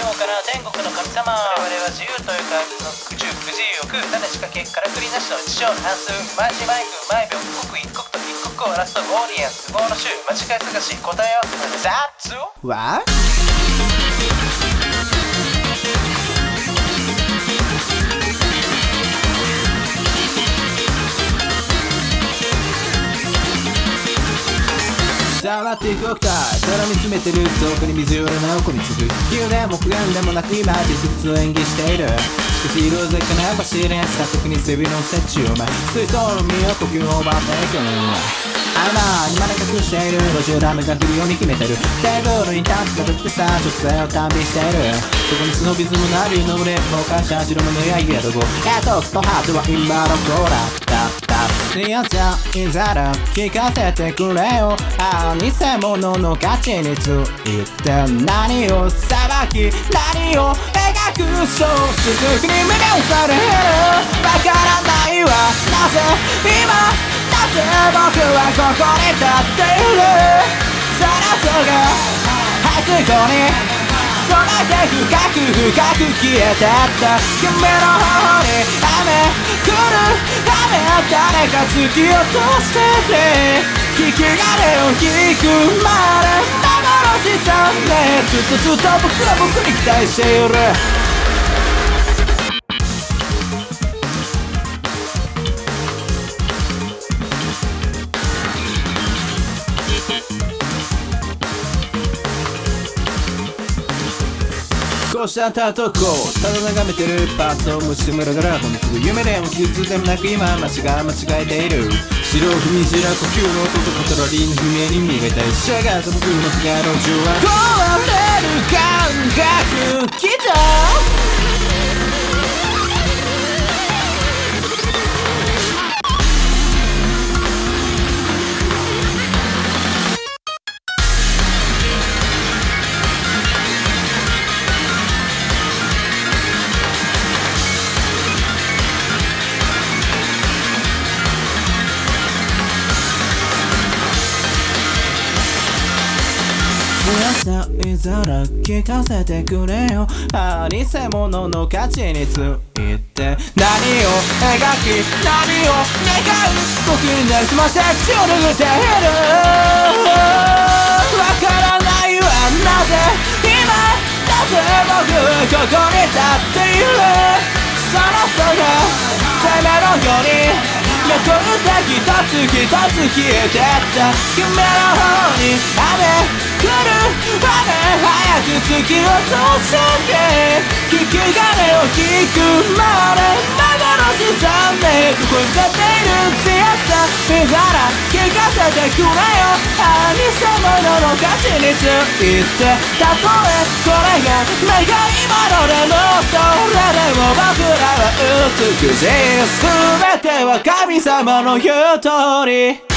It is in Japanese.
王から天国の神様。我々は自由というか不自由を食うただしか結からくりなしの日常半数マジマイク毎秒刻一刻と一刻を荒らすオーディエンス都合の週間違い探し答え合わせザッツわ黙っていくオクタイただ見つめてるそこに水よるなおこみつぐ理由でも不安でもなく今実物を演技しているしかし色鮮やかな走りさ特に背びの設置を前水槽の身を呼吸を奪っていく今まで隠している路地ラメが来るように決めてるテーブルに立ってぶってさ直線を旅しているそこにスノビズムなりのレップを会社白物や家どこストハートは今のコーラ強さいざら聞かせてくれよ偽物の価値について何を裁き何を描く小説に目がされるわからないわなぜ今なぜ僕はここに立っているその人が排水溝に染めて深く深く消えてった夢の方に雨来る雨誰か突き落としてて引き金を引くまで幻さんねずっと僕は僕に期待しているこうしたとこただ眺めてるパーツを無視むらがら本当夢でも傷でもなく今間違えている白踏み白呼吸の音とカトラリーの悲鳴に磨いたしやがて僕の姿の中は壊れる感覚きたさいざら聞かせてくれよ偽物の価値について何を描き何を願う僕になりすませ血を拭っているわからないわなぜ今なぜ僕はここに立っているその人が攻めのように残った一つ一つ消えてった夢の方に雨来る雨早く突き落として引き金を引くまで幻さんねここに立っている強さいざら聞かせてくれよ偽物の価値についてたとえこれが願い物でもそれでも僕らは美しい全ては神様の言う通り